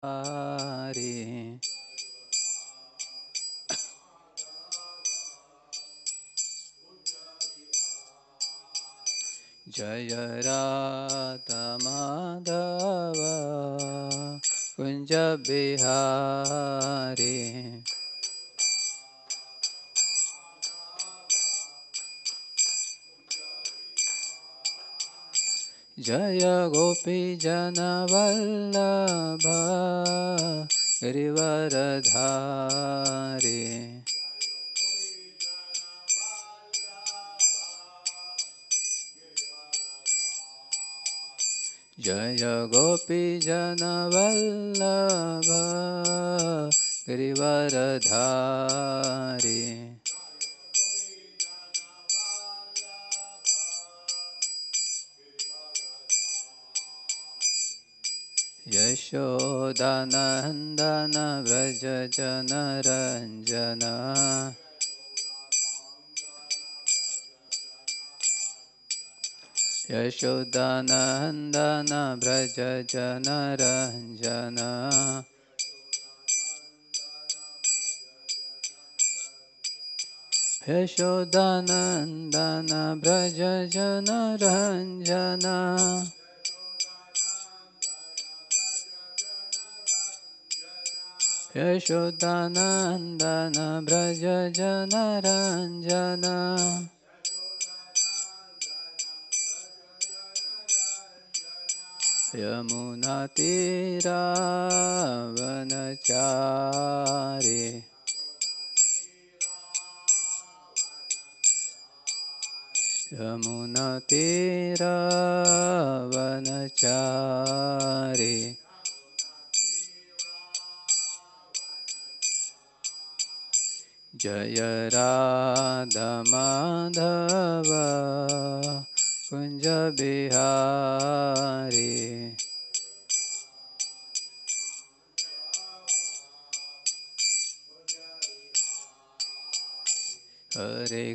Hari Jaya Radha Madhava Kunja Bihari Jaya Gopi Jana Vallabha Girivaradhari Jaya Gopi Jana Vallabha Girivaradhari Yashodanandana Vraja Jana Ranjana Yashodanandana Vraja Jana Ranjana Yashodanandana Vraja Jana Ranjana Yashodanandana Vraja Jana Ranjana Yamunatira Vanachari Yamunatira Vanachari Jaya Radha Madhava Kunja Bihari Hare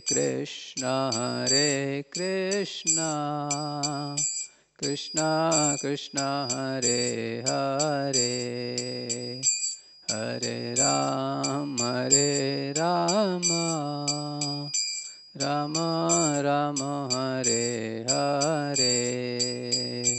Krishna Krishna Krishna Hare Hare Hare Rama Rama Rama Hare Hare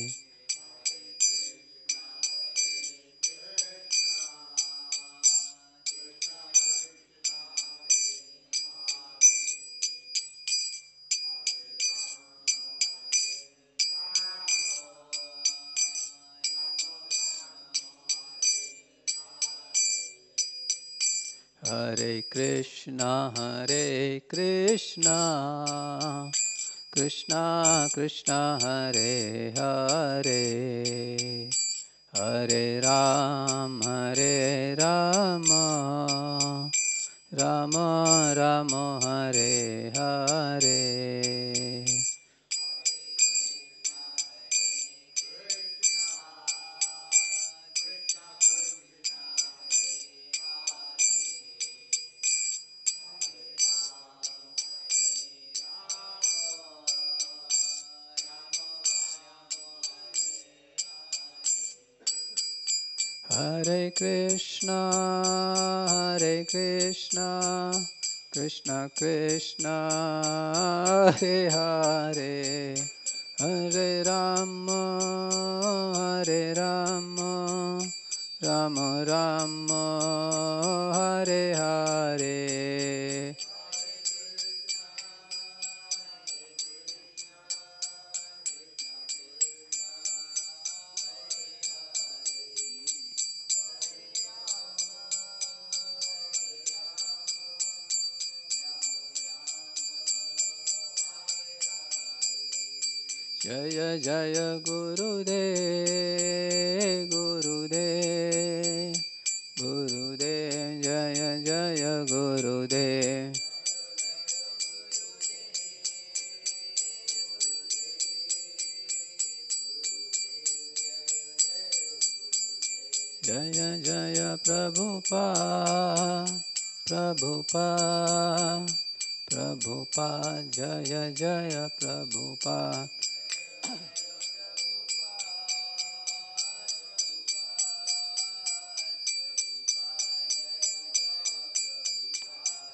Hare Krishna Krishna Krishna Hare Hare Hare Rama Rama Rama Hare Hare Hare Krishna Krishna Krishna Hare Hare Hare Rama Rama Rama Hare Hare Jaya Jaya Gurudev Gurudev Jaya Jaya Gurudev Jaya Jaya Prabhupada Jaya Jaya Prabhupada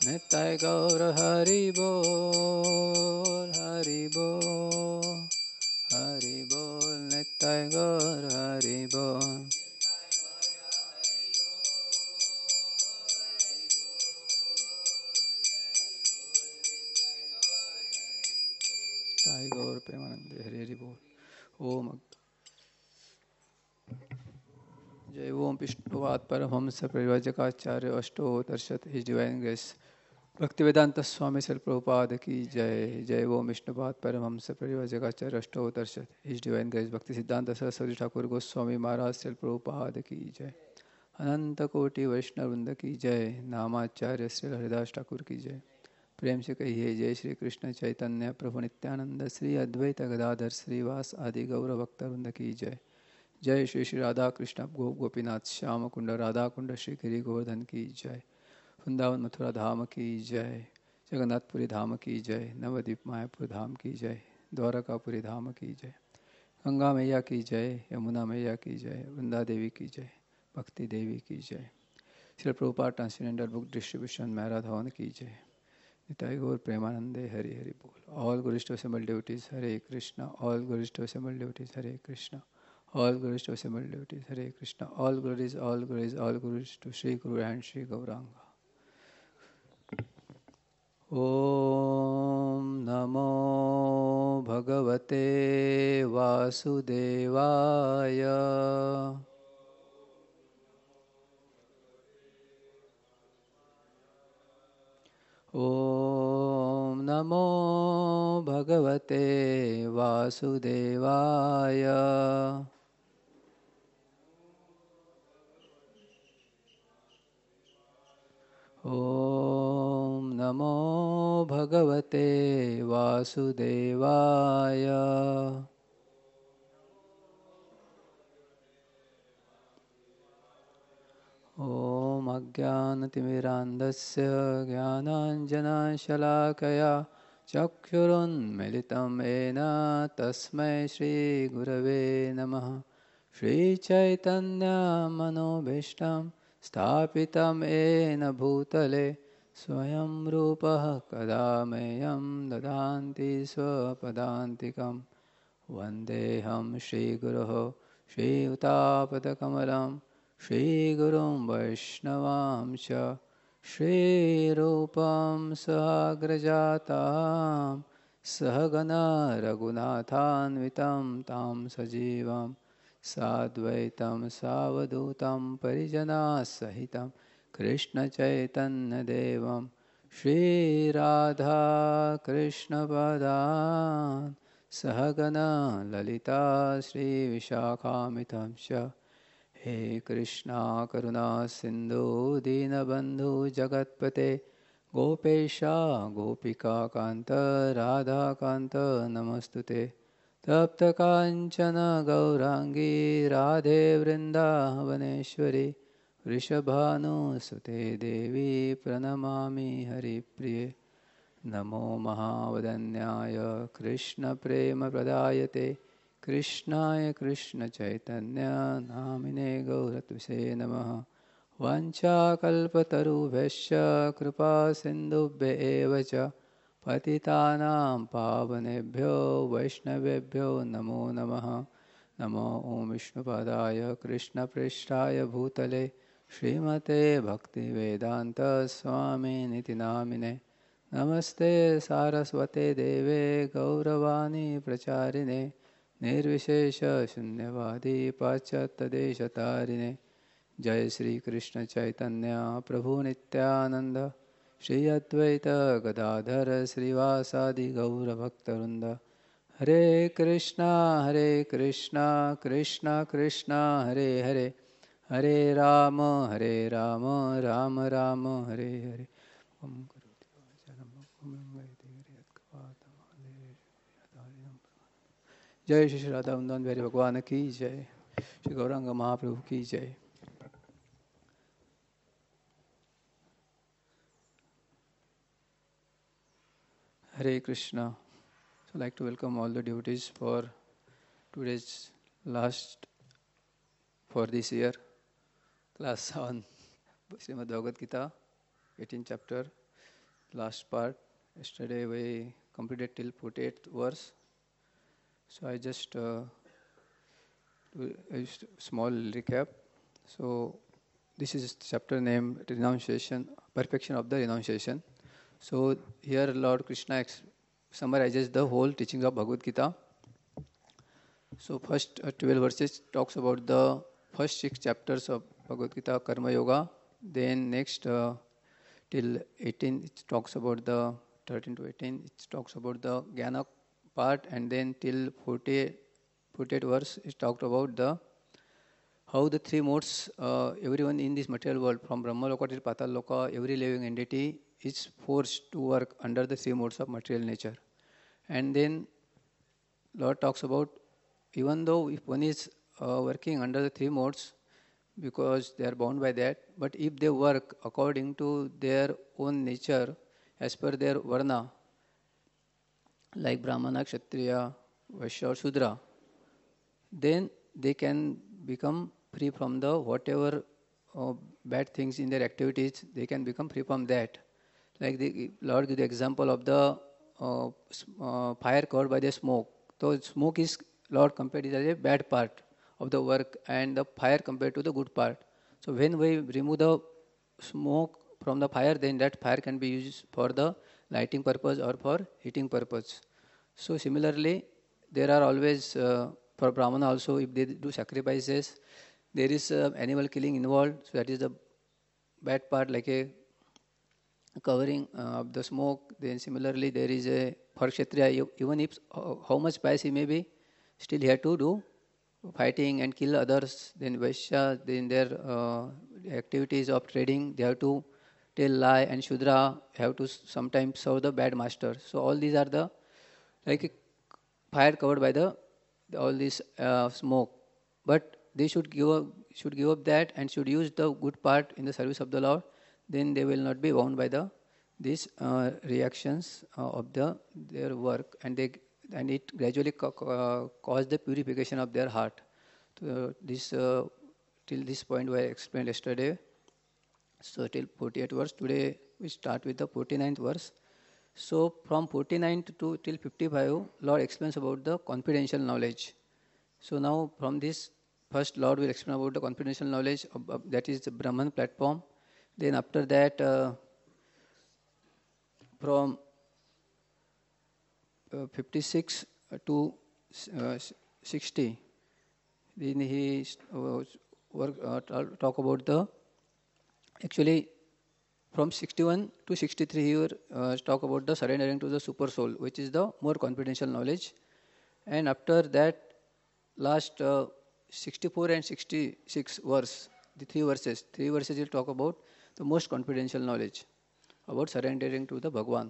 Nittai Gaur Hari Bol, Hari Bol, Hari Bol, Nittai Gaur Hari Bol. Nittai Gaur Premanande Hari Hari Bol. Om Jai Om Vishnuvat Paramahamsa Parivrajakacarya Ashtotarshad His Divine Grace Bhaktivedanta Swami Srila Prabhupada ki Jai. Jai Om Vishnuvat Paramahamsa Parivrajakacarya Ashtotarshad His Divine Grace Bhakti Siddhanta Saraswati Thakur Goswami Maharaj Srila Prabhupada ki Jai. Ananta Koti Vaishnava Vrinda ki Jai. Namacharya Srila Haridas Thakur ki Jai. प्रेम से कहिए जय श्री कृष्ण चैतन्य प्रभु नित्यानंद श्री अद्वैत गदाधर श्रीवास आदि गौर भक्तवृंद की जय. जय श्री श्री राधा कृष्ण गोप गोपीनाथ श्याम कुंड राधा कुंड श्री गिरि गोवर्धन की जय. वृंदावन मथुरा धाम की जय. जगन्नाथपुरी धाम की जय. नवद्वीप मायापुर धाम की जय. द्वारकापुरी धाम की जय. गंगा मैया की जय. यमुना मैया की जय. वृंदा देवी की जय. भक्ति देवी की जय. Shri Prabhupada transgender book distribution marathon की जय. Nitai Gaur Premanande Hari Hari Bol. All glorious to assembled devotees Hare Krishna. All glorious to assembled devotees Hare Krishna. All glorious to assembled devotees Hare Krishna. All glories, all glories, all glories to Sri Guru and Sri Gauranga. Om Namo Bhagavate Vasudevaya. Om Namo Bhagavate Vasudevaya. Om Namo Bhagavate Vasudevaya. Om Ajnanatimirandasya Jnananjana Shalakaya Chakshurunmilitam Ena Tasmai Shri Gurave Namaha. Shri Chaitanya Manobhishtam Sthapitam Ena Bhutale Swayam Rupaha Kadameyam Dadanti Swapadantikam. Vandeham Shri Guruho Shri Utapadakamalam Shri Gurum Vaishnavam Cha Shri Rupam Sagrajatam Sahagana Raghunathanvitam Tam Sajivam Sadvaitam Savadutam Parijana Sahitam Krishna Chaitanya Devam Shri Radha Krishna Padan Sahagana Lalita Shri Vishakamitam Sha. He Krishna Karuna Sindhu Dinabandhu Jagatpate Gopesha Gopika Kanta Radha Kanta Namastute. Tapta Kanchana Gaurangi Radhe Vrindavaneshwari Vrishabhanu Sute Devi Pranamami Haripriye. Namo Mahavadanyaya Krishna Prema Pradayate Krishnaya Krishna Chaitanya Namine Gauratuse Namaha. Vancha Kalpatarubhesha Kripa Sindhubhya Evacha Patitanam Pavanebhyo Vaishnavebhyo Namo Namaha. Namo Om Vishnupadaya Krishna Prishtaya Bhutale Srimate Bhaktivedanta Swami Niti Namine. Namaste Saraswate Deve Gauravani Pracharine Nirvishesha Shunyavadi Pachattadeshatarine. Jai Sri Krishna Chaitanya Prabhu Nityananda Shri Advaita Gadadhara Srivasadi Gaura Bhaktarunda. Hare Krishna Krishna Krishna Hare Hare Hare Rama Rama Rama Hare Hare. Om जय श्री राधा वृंदावन बिहारी भगवान की जय. श्री गौरांग महाप्रभु की जय. Hare Krishna. So I'd like to welcome all the devotees for today's last for this year class on Srimad Bhagavad Gita, 18th chapter. last part. Yesterday we completed till 48th verse. So I just do a small recap. So this is chapter named Renunciation, Perfection of the Renunciation. So here Lord Krishna summarizes the whole teachings of Bhagavad Gita. So first 12 verses talks about the first 6 chapters of Bhagavad Gita, Karma Yoga. Then next till 18 it talks about the 13 to 18 it talks about the Jnana part, and then till 48 verse it talked about the how the three modes, everyone in this material world from Brahma Loka till Patal Loka, every living entity is forced to work under the three modes of material nature. And then Lord talks about even though if one is working under the three modes because they are bound by that, but if they work according to their own nature as per their varna, like Brahmana, Kshatriya, Vaishya or Shudra, then they can become free from the whatever bad things in their activities, they can become free from that. Like the Lord gives the example of the fire covered by the smoke. So smoke is, Lord compared it as a bad part of the work and the fire compared to the good part. So when we remove the smoke from the fire, then that fire can be used for the lighting purpose or for heating purpose. So similarly, there are always, for Brahmana also, if they do sacrifices, there is animal killing involved. So that is the bad part, like a covering of the smoke. Then similarly, there is a, for Kshatriya, even if how much pious he may be, still he had to do fighting and kill others. Then Vaishya, then their activities of trading, they have to tell lie, and Shudra have to sometimes serve the bad master. So all these are the like a fire covered by the all this smoke. But they should give up that and should use the good part in the service of the Lord. Then they will not be bound by these reactions of their work, and it gradually cause the purification of their heart. So this till this point I explained yesterday. So till 48th verse. Today we start with the 49th verse. So from 49 to till 55, Lord explains about the confidential knowledge. So now from this, first Lord will explain about the confidential knowledge that is the Brahman platform. Then after that, from 56 to 60, then he talk about the, actually from 61 to 63 he will talk about the surrendering to the super soul, which is the more confidential knowledge. And after that, last 64 and 66 verse, the three verses will talk about the most confidential knowledge about surrendering to the Bhagwan.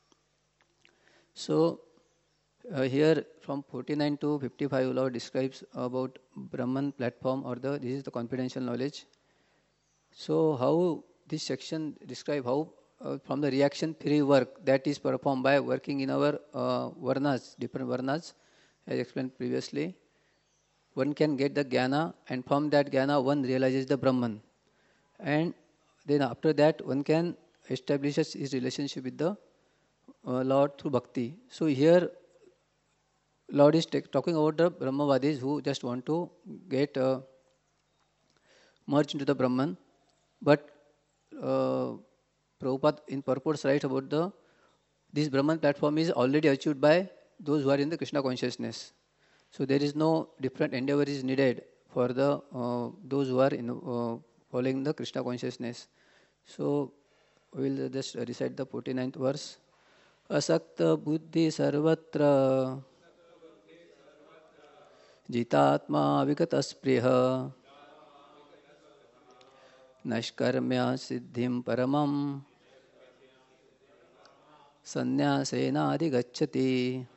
So here from 49 to 55, Lord describes about Brahman platform, or this is the confidential knowledge. So how this section describe how from the reaction-free work that is performed by working in our varnas, different varnas, as explained previously, one can get the jnana, and from that jnana one realizes the Brahman. And then after that one can establish his relationship with the Lord through bhakti. So here Lord is talking about the Brahmavadis who just want to get merged into the Brahman. But Prabhupada in purport writes about this Brahman platform is already achieved by those who are in the Krishna consciousness. So there is no different endeavor is needed for the those who are in following the Krishna consciousness. So we will just recite the 49th verse. Asakta buddhi sarvatra jitatma vikataspriha nashkarmya siddhim paramam sannyasena adhigacchati.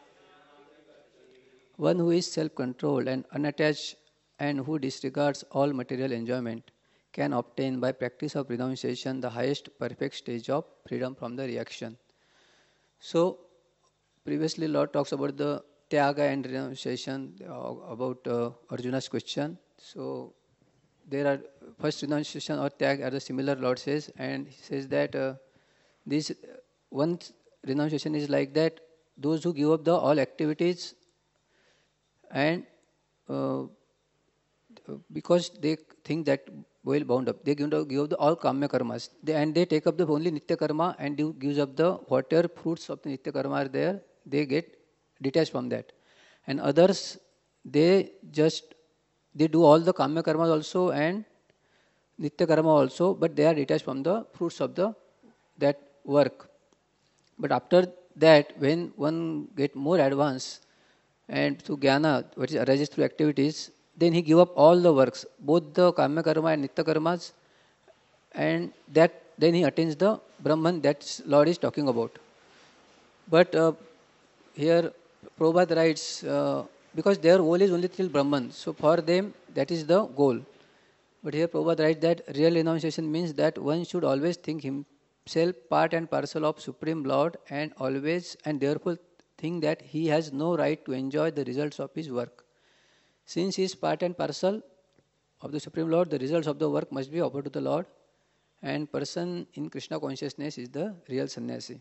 One who is self-controlled and unattached and who disregards all material enjoyment can obtain by practice of renunciation the highest perfect stage of freedom from the reaction. So previously Lord talks about the Tyaga and renunciation, about Arjuna's question. So there are first renunciation or Tyag are the similar, Lord says, and he says that this one renunciation is like that, those who give up the all activities and because they think that well bound up, they give up the all kamya karmas, and they take up the only nitya karma and gives up the whatever fruits of the nitya karma are there, they get detached from that. And others, they do all the kamya karmas also and nitya karma also, but they are detached from the fruits of that work. But after that, when one get more advanced and through jnana, which arises through activities, then he give up all the works, both the kamya karma and nitya karmas, and that then he attains the Brahman that Lord is talking about. But here Prabhupada writes, because their goal is only till Brahman, so for them that is the goal. But here Prabhupada writes that real renunciation means that one should always think himself part and parcel of Supreme Lord and therefore think that he has no right to enjoy the results of his work. Since he is part and parcel of the Supreme Lord, the results of the work must be offered to the Lord, and person in Krishna consciousness is the real sannyasi.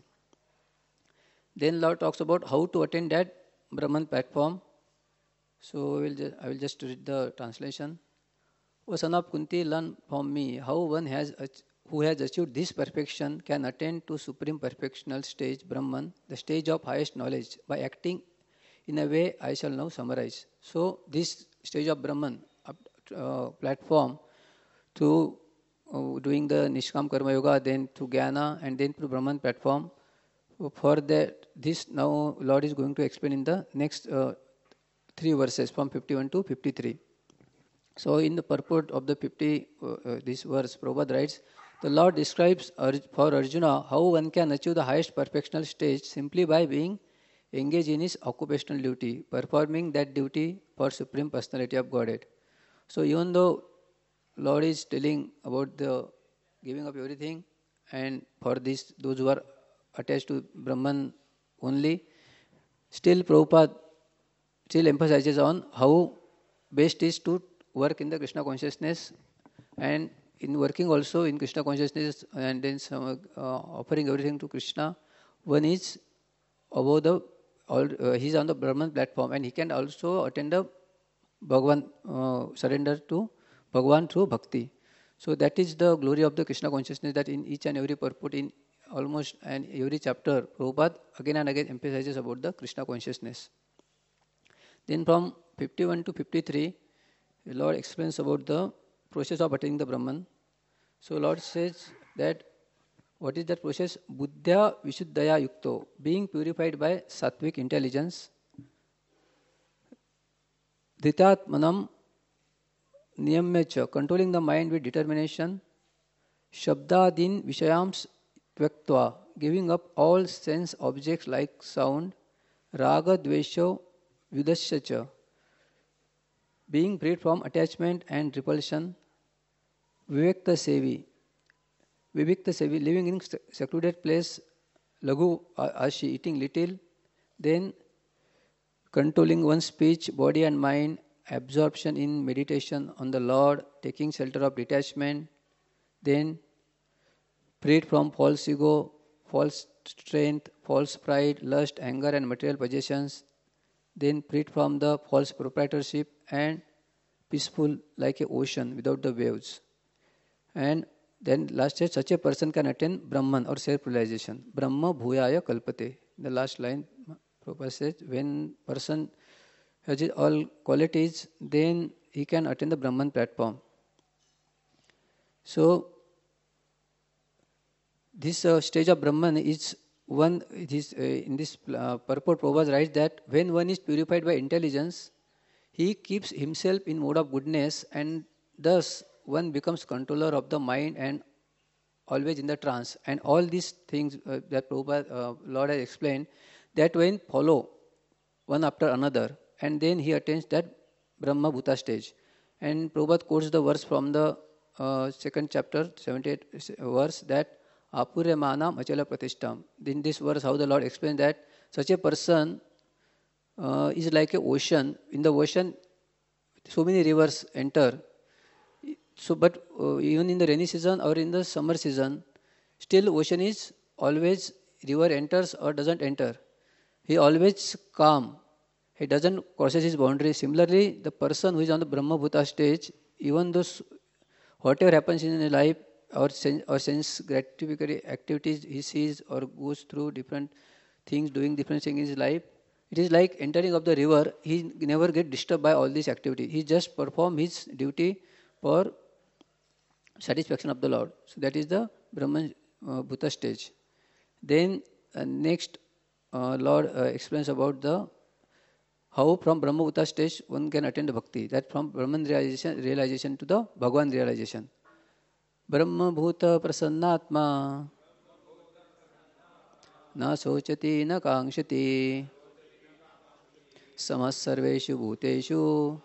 Then Lord talks about how to attain that Brahman platform. So I will just read the translation. O son of Kunti, learn from me how one who has achieved this perfection can attain to supreme perfectional stage Brahman, the stage of highest knowledge, by acting in a way I shall now summarize. So this stage of Brahman platform through doing the Nishkam Karma Yoga, then through Jnana, and then through Brahman platform. For that, this now Lord is going to explain in the next 3 verses from 51 to 53. So in the purport of the this verse, Prabhupada writes, the Lord describes for Arjuna how one can achieve the highest perfectional stage simply by being engaged in his occupational duty, performing that duty for Supreme Personality of Godhead. So even though Lord is telling about the giving up everything, and for this those who are attached to Brahman only, still Prabhupada still emphasizes on how best is to work in the Krishna consciousness, and in working also in Krishna consciousness and then offering everything to Krishna, one is above he is on the Brahman platform, and he can also attend the Bhagavan, surrender to Bhagavan through bhakti. So that is the glory of the Krishna consciousness, that in each and every purport, in almost and every chapter, Prabhupada again and again emphasizes about the Krishna consciousness. Then from 51 to 53, the Lord explains about the process of attaining the Brahman. So Lord says that what is that process? Buddhya Vishuddhaya Yukto, being purified by sattvic intelligence. Dhritatmanam Niyamyacha, controlling the mind with determination. Shabdadin Vishayams Tvaktva, giving up all sense objects like sound. Raga Dvesho Vidasyacha, being freed from attachment and repulsion. Vivekta Sevi, living in secluded place. Laghu Ashi, eating little. Then controlling one's speech, body and mind. Absorption in meditation on the Lord, taking shelter of detachment. Then freed from false ego, false strength, false pride, lust, anger and material possessions. Then freed from the false proprietorship and peaceful like an ocean without the waves. And then last stage, such a person can attain Brahman or self-realization. Brahma bhuyaya kalpate. The last line, Prabhupada says, when person has all qualities, then he can attain the Brahman platform. So this stage of Brahman is one. It is in this purport, Prabhupada writes that when one is purified by intelligence, he keeps himself in mode of goodness, and thus one becomes controller of the mind and always in the trance. And all these things that Prabhupada, Lord has explained, that when follow one after another, and then he attains that Brahma Bhuta stage. And Prabhupada quotes the verse from the second chapter, 78th verse, that Apuryamana Achala Pratishtam. In this verse, how the Lord explains that such a person is like an ocean. In the ocean, so many rivers enter. So, but even in the rainy season or in the summer season, still ocean is always river enters or doesn't enter, he always calm. He doesn't crosses his boundary. Similarly, the person who is on the Brahma Bhuta stage, even though whatever happens in his life or sense gratificatory activities he sees or goes through different things, doing different things in his life, it is like entering of the river. He never get disturbed by all these activities. He just perform his duty for satisfaction of the Lord. So that is the Brahman Bhuta stage. Then next, Lord explains about the how from Brahma Bhuta stage one can attain the bhakti. That from Brahman realization to the Bhagwan realization. Brahma Bhuta Prasannatma Na Sochati Na Kangshati Samas Sarveshu Bhuteshu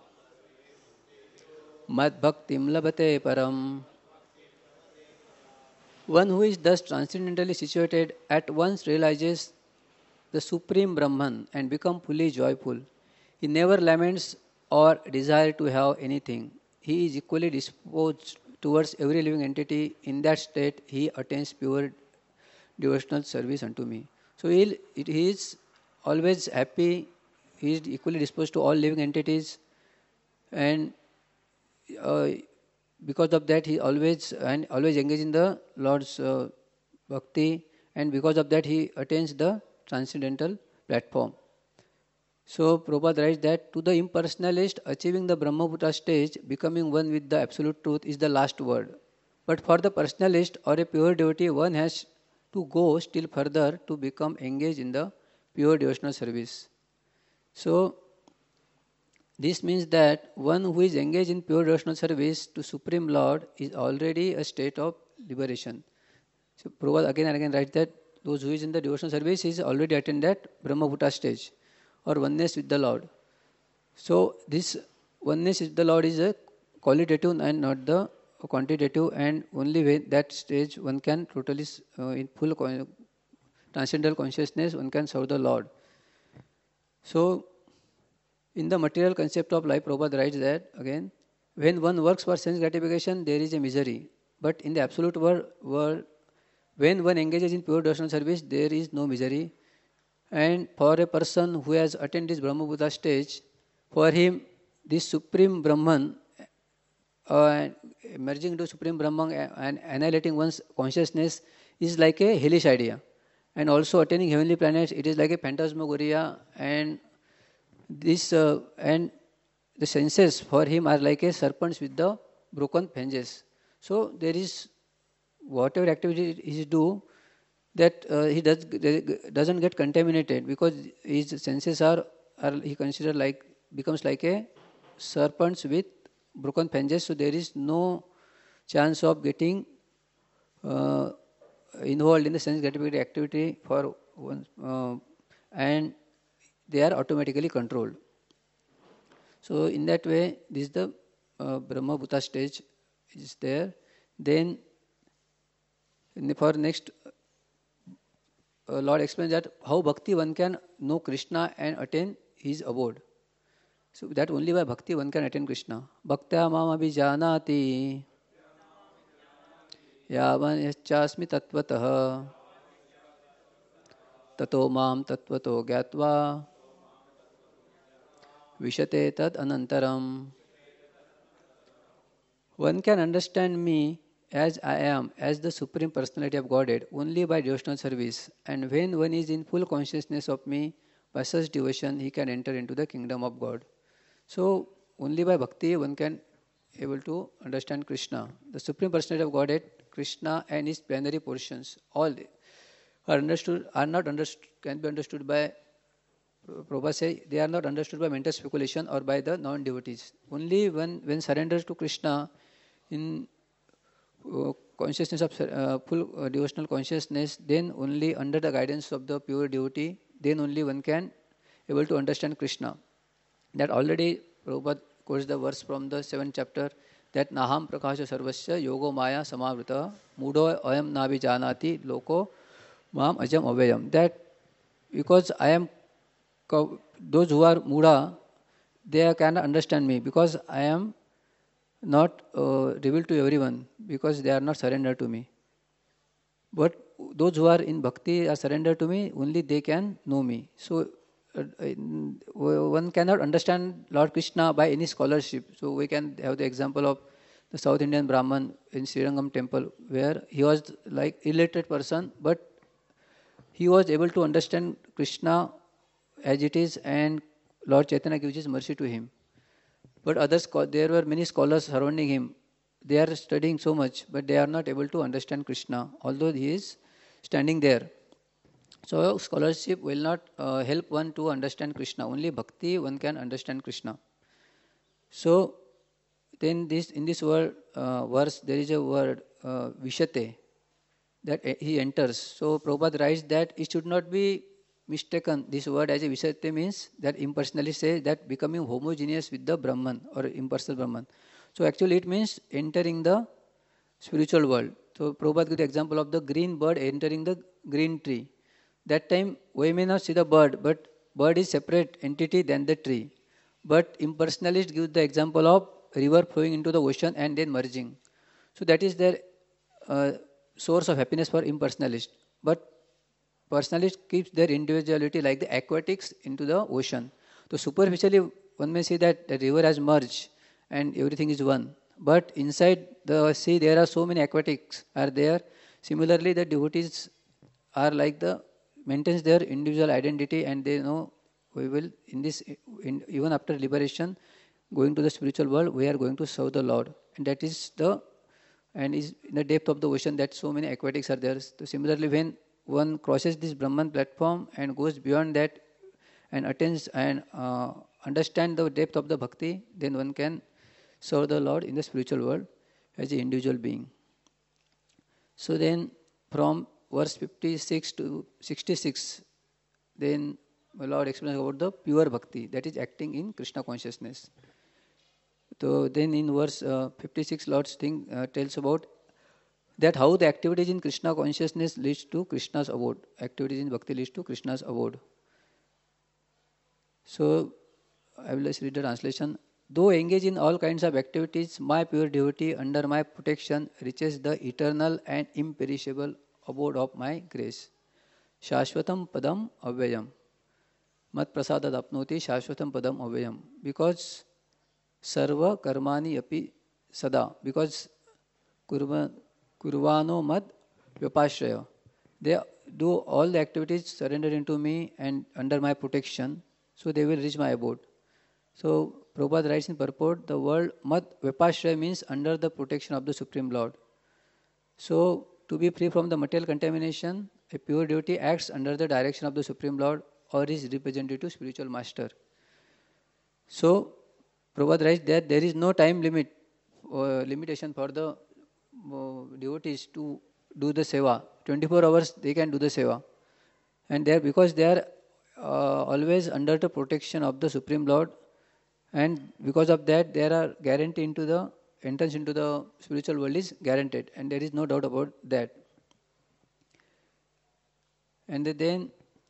Mad Bhaktim Labhate Param. One who is thus transcendentally situated at once realizes the Supreme Brahman and becomes fully joyful. He never laments or desires to have anything. He is equally disposed towards every living entity. In that state, he attains pure devotional service unto me. So he is always happy. He is equally disposed to all living entities, and because of that, he always engage in the Lord's bhakti, and because of that, he attains the transcendental platform. So Prabhupada writes that to the impersonalist, achieving the Brahma-Bhuta stage, becoming one with the absolute truth is the last word. But for the personalist or a pure devotee, one has to go still further to become engaged in the pure devotional service. So this means that one who is engaged in pure devotional service to Supreme Lord is already a state of liberation. So Prabhupada again and again writes that those who is in the devotional service is already attained that Brahma-Bhuta stage, or oneness with the Lord. So this oneness with the Lord is a qualitative and not the quantitative, and only when that stage one can totally in full transcendental consciousness one can serve the Lord. So in the material concept of life, Prabhupada writes that again, when one works for sense gratification, there is a misery. But in the absolute world, when one engages in pure devotional service, there is no misery. And for a person who has attained this Brahma Bhuta stage, for him, this Supreme Brahman, merging into Supreme Brahman and annihilating one's consciousness is like a hellish idea. And also attaining heavenly planets, it is like a phantasmagoria, and this and the senses for him are like a serpents with the broken fringes. So there is whatever activity he do, that he doesn't get contaminated, because his senses are he considered like becomes like a serpents with broken fringes. So there is no chance of getting involved in the sense gratification activity for one, and they are automatically controlled. So in that way, this is the Brahma Bhuta stage is there. Then for next, Lord explains that how bhakti one can know Krishna and attain his abode. So that only by bhakti one can attain Krishna. Bhaktya mam abhijanati yavan yaschasmi tatvatah tato mam tatvato gyatva vishate tad anantaram. One can understand me as I am, as the Supreme Personality of Godhead, only by devotional service. And when one is in full consciousness of me, by such devotion, he can enter into the kingdom of God. So, only by bhakti one can able to understand Krishna. The Supreme Personality of Godhead, Krishna and his plenary portions, all are not understood, can be understood by, Prabhupada say, they are not understood by mental speculation or by the non-devotees. Only when surrendered to Krishna in consciousness of full devotional consciousness, then only under the guidance of the pure devotee, then only one can able to understand Krishna. That already Prabhupada quotes the verse from the 7th chapter, that Naham Prakasha Sarvasya Yogo Maya Samavrita Mudo Ayam Nabi Janati Loko Mam Ajam Avayam. That because I am, those who are Muda, they cannot understand me, because I am not revealed to everyone, because they are not surrendered to me. But those who are in bhakti are surrendered to me, only they can know me. So one cannot understand Lord Krishna by any scholarship. So we can have the example of the South Indian Brahman in Srirangam temple, where he was like illiterate person, but he was able to understand Krishna as it is, and Lord Chaitanya gives his mercy to him. But others, there were many scholars surrounding him. They are studying so much, but they are not able to understand Krishna, although he is standing there. So scholarship will not help one to understand Krishna. Only bhakti one can understand Krishna. So then this in this word verse there is a word vishate that he enters. So Prabhupada writes that it should not be mistaken. This word as a vishate means that impersonally say that becoming homogeneous with the Brahman or impersonal Brahman. So actually it means entering the spiritual world. So Prabhupada gives the example of the green bird entering the green tree. That time we may not see the bird, but bird is separate entity than the tree. But impersonalist gives the example of river flowing into the ocean and then merging. So that is their source of happiness for impersonalist. But personalist keeps their individuality like the aquatics into the ocean. So superficially one may say that the river has merged and everything is one. But inside the sea there are so many aquatics are there. Similarly the devotees are like the maintains their individual identity, and they know we will even after liberation going to the spiritual world we are going to serve the Lord, and that is is in the depth of the ocean that so many aquatics are there. So similarly when one crosses this Brahman platform and goes beyond that and attains and understand the depth of the bhakti, then one can serve the Lord in the spiritual world as an individual being. So then from verse 56 to 66, then my Lord explains about the pure bhakti, that is acting in Krishna consciousness. So then in verse 56, Lord tells about that how the activities in Krishna consciousness leads to Krishna's abode. Activities in bhakti leads to Krishna's abode. So I will just read the translation. Though engaged in all kinds of activities, my pure devotee under my protection reaches the eternal and imperishable abode of my grace. Shashvatam padam avyayam. Mat prasadad apnoti shashvatam padam avyayam. Because sarva karmani api sada. Because kurvano mad vyapashraya. They do all the activities surrendered into me and under my protection, so they will reach my abode. So Prabhupada writes in purport, the word mad vyapashraya means under the protection of the Supreme Lord. So to be free from the material contamination, a pure devotee acts under the direction of the Supreme Lord or his representative spiritual master. So Prabhupada writes that there is no time limitation for the devotees to do the seva. 24 hours they can do the seva. And because they are always under the protection of the Supreme Lord, and because of that there are guarantee into the entrance into the spiritual world is guaranteed, and there is no doubt about that. And then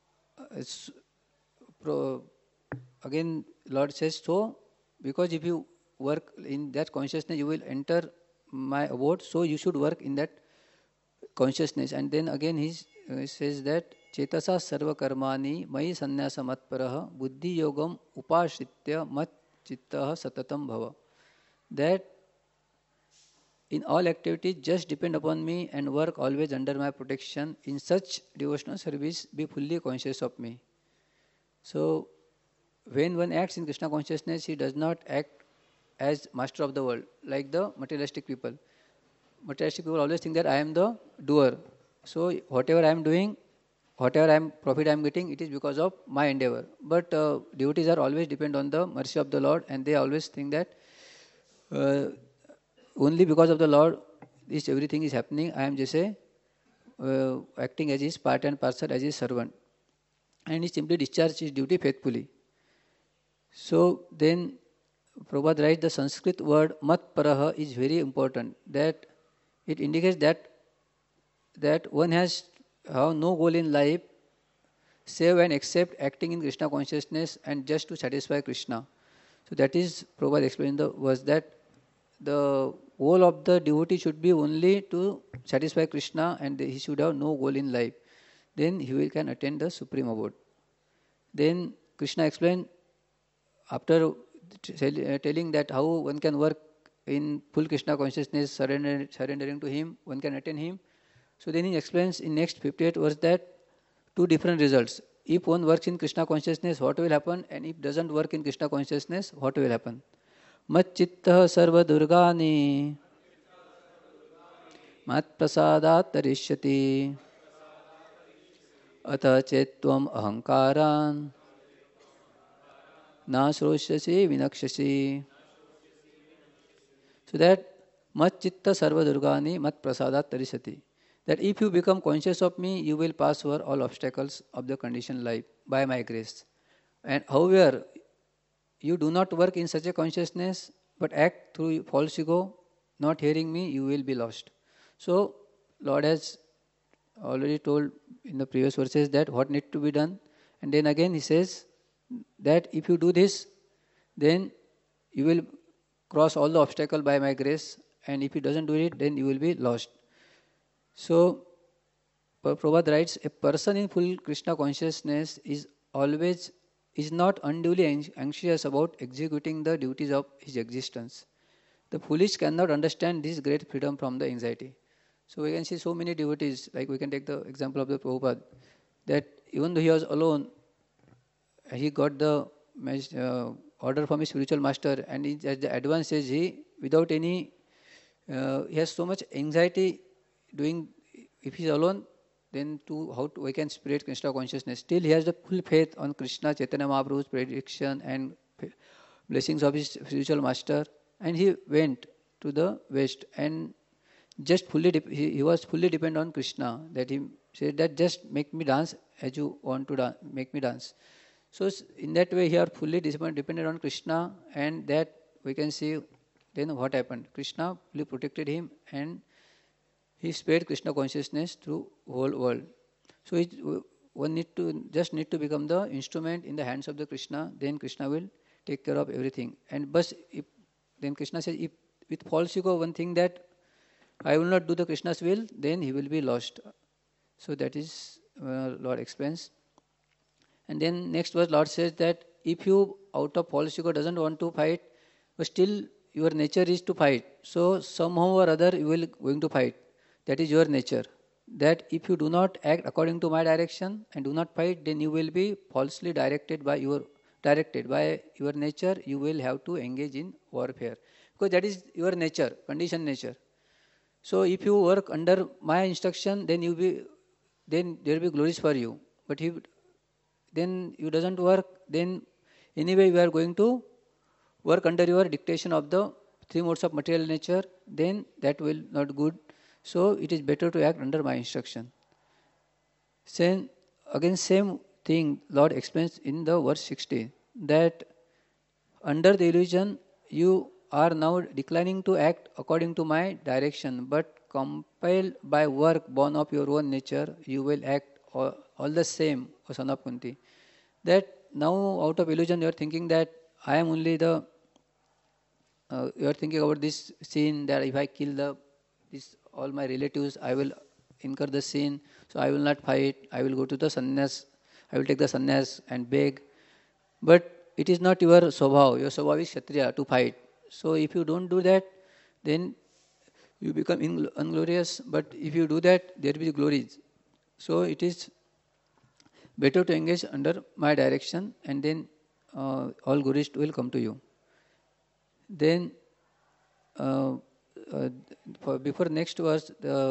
again Lord says, so because if you work in that consciousness you will enter my abode, so you should work in that consciousness. And then again he says that chetasa sarva karmani mai sannyasa matparaha buddhi yogam upashritya mat chittaha satatam bhava. That in all activities just depend upon me and work always under my protection. In such devotional service be fully conscious of me. So when one acts in Krishna consciousness, he does not act as master of the world like the materialistic people. Materialistic people always think that I am the doer. So whatever I am doing, whatever profit I am getting, it is because of my endeavor. But devotees are always depend on the mercy of the Lord, and they always think that only because of the Lord this everything is happening. I am just acting as his part and parcel, as his servant, and he simply discharges his duty faithfully. So then Prabhupada writes the Sanskrit word mat paraha is very important. That it indicates that one has no goal in life save and except acting in Krishna consciousness and just to satisfy Krishna. So that is Prabhupada explained the verse that the goal of the devotee should be only to satisfy Krishna, and he should have no goal in life. Then can attain the supreme abode. Then Krishna explained, after telling that how one can work in full Krishna consciousness, surrendering to him, one can attain him. So then he explains in next 58 verse that two different results. If one works in Krishna consciousness, what will happen? And if doesn't work in Krishna consciousness, what will happen? Mat chitta sarva durgani mat prasadat tarishyati atha chetvam ahankaran na sroshasi vinakshasi. So that mat chitta sarva durgani mat prasadat tarishyati. That if you become conscious of me, you will pass over all obstacles of the conditioned life by my grace. And however, you do not work in such a consciousness, but act through false ego, not hearing me, you will be lost. So, Lord has already told in the previous verses that what needs to be done. And then again he says that if you do this, then you will cross all the obstacles by my grace. And if you doesn't do it, then you will be lost. So, Prabhupada writes, a person in full Krishna consciousness is not unduly anxious about executing the duties of his existence. The foolish cannot understand this great freedom from the anxiety. So we can see so many devotees, like we can take the example of the Prabhupada, that even though he was alone, he got the order from his spiritual master, and at the advanced stage, he has so much anxiety doing, if he is alone, then we can spread Krishna consciousness. Still he has the full faith on Krishna, Chaitanya Mahaprabhu's prediction and blessings of his spiritual master, and he went to the West and just he was fully dependent on Krishna, that he said that just make me dance as you want to make me dance. So in that way he are fully dependent on Krishna, and that we can see then what happened. Krishna fully protected him, and he spread Krishna consciousness through whole world. So one need to become the instrument in the hands of the Krishna. Then Krishna will take care of everything. And then Krishna says, if with false ego one thing that I will not do the Krishna's will, then he will be lost. So that is Lord explains. And then next verse Lord says that if you out of false ego doesn't want to fight, but still your nature is to fight. So somehow or other you will going to fight. That is your nature. That if you do not act according to my direction and do not fight, then you will be falsely directed by your nature. You will have to engage in warfare, because that is your nature, conditioned nature. So if you work under my instruction, then there will be glories for you. But if then you doesn't work, then anyway you are going to work under your dictation of the three modes of material nature. Then that will not good. So it is better to act under my instruction. Then again same thing Lord explains in the verse 16, that under the illusion you are now declining to act according to my direction, but compelled by work born of your own nature, you will act all the same, O son of Kunti. That now out of illusion you are thinking that I am only you are thinking about this sin, that if I kill all my relatives, I will incur the sin, so I will not fight, I will go to the sannyas, I will take the sannyas and beg. But it is not your swabhav is Kshatriya to fight. So if you don't do that, then you become unglorious, but if you do that, there will be glories. So it is better to engage under my direction, and then all glories will come to you. Then before next verse,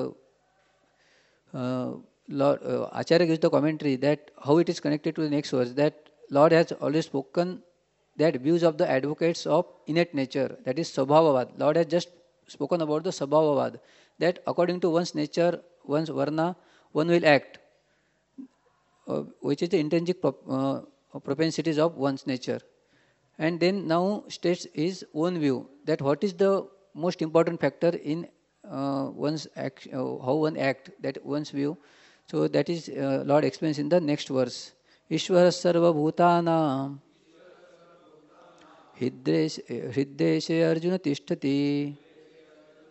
Lord Acharya gives the commentary that how it is connected to the next verse, that Lord has always spoken that views of the advocates of innate nature, that is Sabhavavad. Lord has just spoken about the Sabhavavad, that according to one's nature, one's varna, one will act, which is the intrinsic propensities of one's nature. And then now states his own view, that what is the most important factor in one's act, how one act, that one's view. So that is Lord explains in the next verse. Ishvara sarva bhutanam hriddeshe arjuna tishtati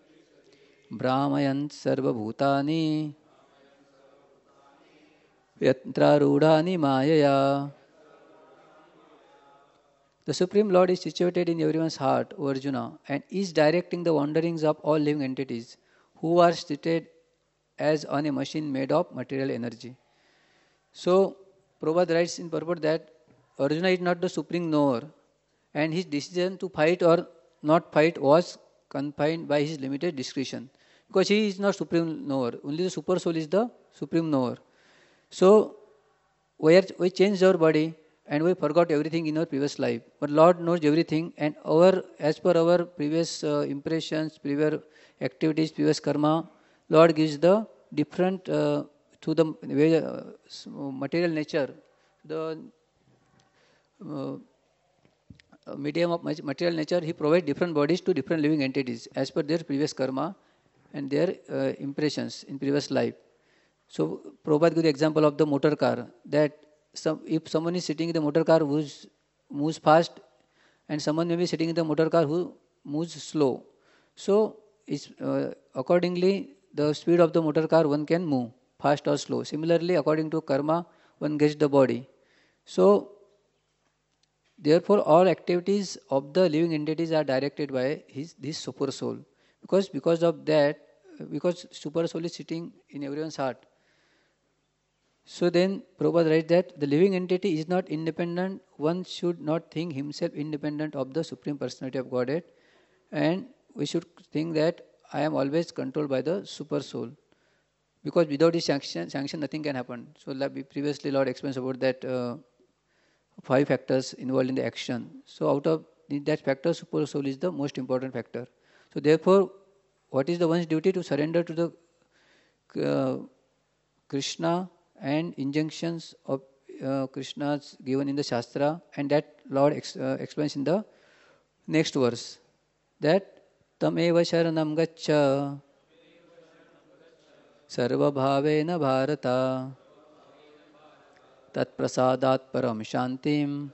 Brahmayan sarva bhutani yatrarudhani mayaya. The Supreme Lord is situated in everyone's heart, O Arjuna, and is directing the wanderings of all living entities who are seated as on a machine made of material energy. So, Prabhupada writes in purport that Arjuna is not the supreme knower, and his decision to fight or not fight was confined by his limited discretion. Because he is not supreme knower, only the super soul is the supreme knower. So, we changed our body and we forgot everything in our previous life. But Lord knows everything, and as per our previous impressions, previous activities, previous karma, Lord gives the different to the material nature, the medium of material nature, he provides different bodies to different living entities as per their previous karma and their impressions in previous life. So, Prabhupada gives the example of the motor car, that if someone is sitting in the motor car who moves fast, and someone may be sitting in the motor car who moves slow. So, accordingly, the speed of the motor car one can move, fast or slow. Similarly, according to karma, one gets the body. So, therefore, all activities of the living entities are directed by this super soul. Because of that, because super soul is sitting in everyone's heart. So then, Prabhupada writes that the living entity is not independent. One should not think himself independent of the Supreme Personality of Godhead. And we should think that I am always controlled by the super soul. Because without his sanction nothing can happen. So previously Lord explains about that 5 factors involved in the action. So out of that factor, super soul is the most important factor. So therefore, what is the one's duty? To surrender to the Krishna and injunctions of Krishna's given in the Shastra, and that Lord explains in the next verse, that tameva sharanam gaccha sarva bhavena bharata tat prasadat param shantim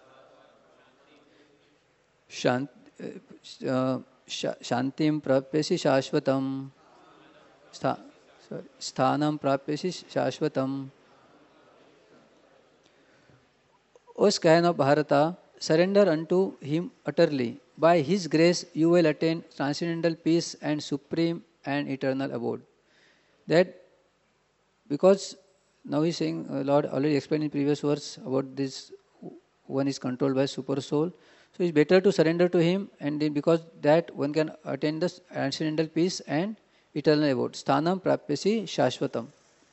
shantim prapyasi shashvatam sthanam prapyasi shashvatam. O scion of Bharata, surrender unto him utterly. By his grace you will attain transcendental peace and supreme and eternal abode. That because now he's saying, Lord already explained in previous verse about this, one is controlled by super soul. So it's better to surrender to him, and then because that one can attain the transcendental peace and eternal abode. Sthanam prapyasi shashvatam.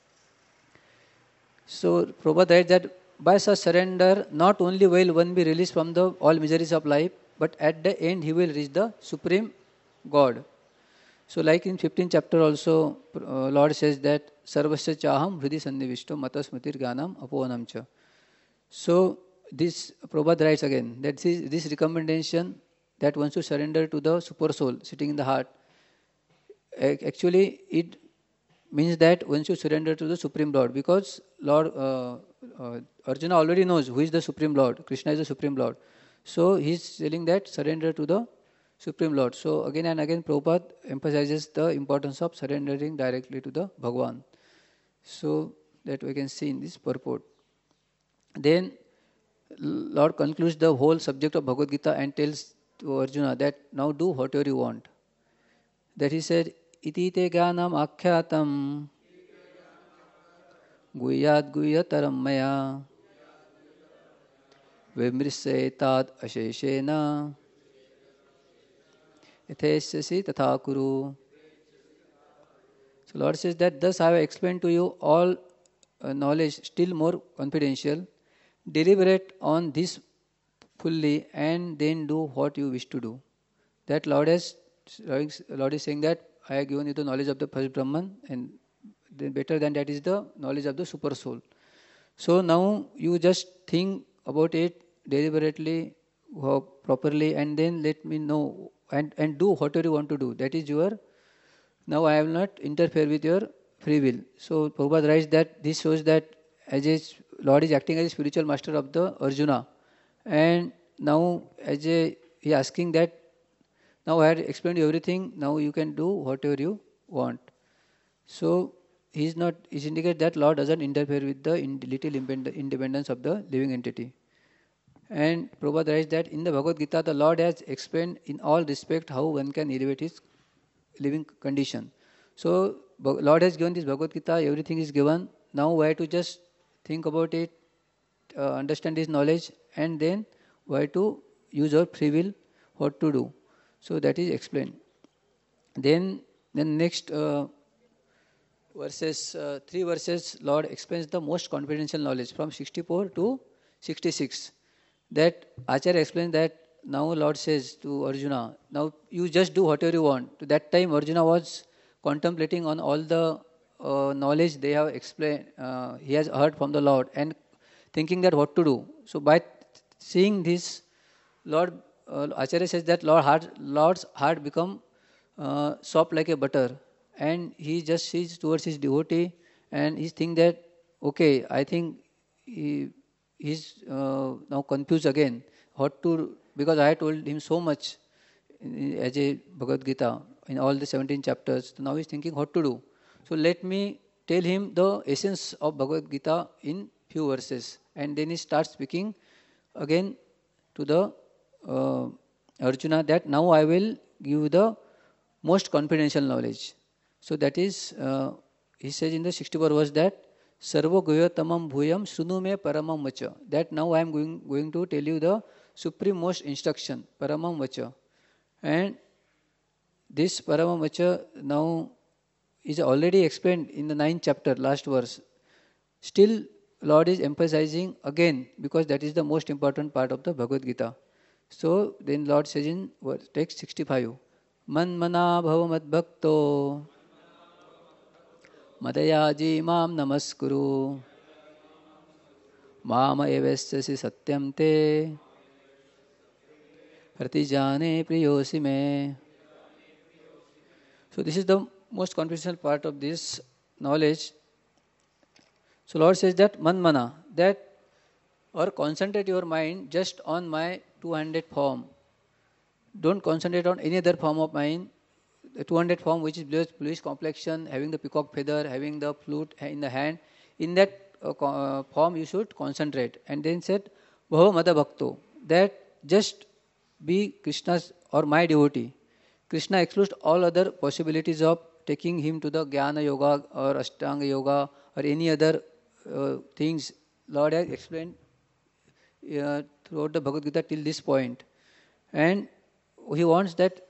So Prabhupada writes that by such surrender, not only will one be released from the all miseries of life, but at the end he will reach the Supreme God. So like in 15th chapter also, Lord says that Sarvasya chaham hridi sannivishto matasmritir ganam apohanam cha. So this Prabhupada writes again that this recommendation that one should surrender to the super soul sitting in the heart, actually it means that one should surrender to the Supreme Lord, because Lord Arjuna already knows who is the Supreme Lord. Krishna is the Supreme Lord. So he is telling that surrender to the Supreme Lord. So again and again Prabhupada emphasizes the importance of surrendering directly to the Bhagavan. So that we can see in this purport. Then Lord concludes the whole subject of Bhagavad Gita and tells to Arjuna that now do whatever you want. That he said, Iti te gyanam akhyātam guhyāt guhyataram maya vimrisetat asheshena yatheshyasi tatha kuru. So Lord says that thus I have explained to you all knowledge still more confidential. Deliberate on this fully and then do what you wish to do. That Lord is saying that I have given you the knowledge of the first Brahman, and then better than that is the knowledge of the super soul. So now you just think about it deliberately, properly, and then let me know and do whatever you want to do. That is your, now I will not interfere with your free will. So Prabhupada writes that this shows that as a Lord is acting as a spiritual master of the Arjuna, and now he asking that now I had explained you everything, now you can do whatever you want. So he is not. It indicates that Lord doesn't interfere with the little independence of the living entity. And Prabhupada writes that in the Bhagavad Gita, the Lord has explained in all respect how one can elevate his living condition. So Lord has given this Bhagavad Gita, everything is given. Now we have to just think about it, understand this knowledge, and then we have to use our free will what to do. So that is explained. Then next verses, 3 verses, Lord explains the most confidential knowledge from 64 to 66. That Acharya explains that now Lord says to Arjuna, now you just do whatever you want. To that time Arjuna was contemplating on all the knowledge they have explained, he has heard from the Lord, and thinking that what to do. So by seeing this, Lord Acharya says that Lord's heart become soft like a butter, and he just sees towards his devotee, and he thinks that okay, I think he's now confused again what to, because I told him so much as a Bhagavad Gita in all the 17 chapters. So now he's thinking what to do. So let me tell him the essence of Bhagavad Gita in few verses, and then he starts speaking again to the Arjuna that now I will give you the most confidential knowledge. So that is, he says in the 64th verse that Sarvo Guhyatamam Bhuyam Sunu Me Paramam Vacha. That now I am going to tell you the supreme most instruction, Paramam Vacha. And this Paramam Vacha now is already explained in the 9th chapter, last verse. Still, Lord is emphasizing again because that is the most important part of the Bhagavad Gita. So then Lord says in text 65, Man mana bhava mad bhakto Madayaji mam namaskuru Mama evasyasi satyam te Pratijane priyosi me. So this is the most confidential part of this knowledge. So Lord says that manmana, that or concentrate your mind just on my two-handed form. Don't concentrate on any other form of mine. The two-handed form, which is bluish complexion, having the peacock feather, having the flute in the hand, in that form you should concentrate. And then said, Bhava Mada Bhakto, that just be Krishna's or my devotee. Krishna excludes all other possibilities of taking him to the Jnana Yoga or Ashtanga Yoga or any other things. Lord has explained throughout the Bhagavad Gita till this point. And he wants that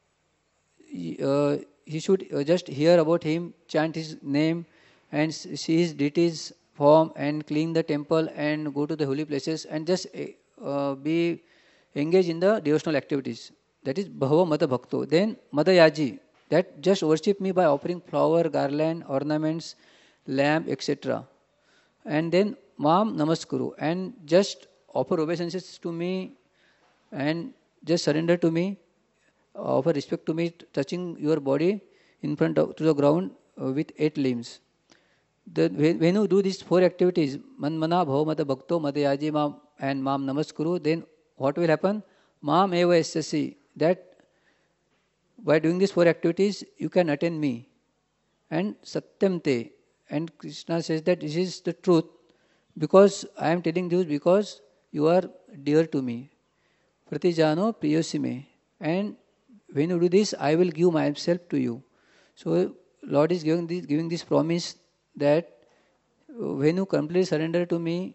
he should just hear about him, chant his name, and see his deity's form, and clean the temple, and go to the holy places, and just be engaged in the devotional activities. That is Bhava Mata Bhakto. Then Madayaji, that just worship me by offering flower, garland, ornaments, lamp, etc. And then Mam Namaskuru, and just offer obeisances to me, and just surrender to me, offer respect to me, touching your body in front of to the ground with 8 limbs. When you do these 4 activities, Manmana, Bhavamata, Bhakto, Madayaji, Mam, and Mam Namaskuru, then what will happen? Mam Eva Esasi, that by doing these 4 activities, you can attain me. And Satyam Te, and Krishna says that this is the truth, because I am telling this because you are dear to me. Pratijano Priyosime, and when you do this, I will give myself to you. So Lord is giving this promise that when you completely surrender to me,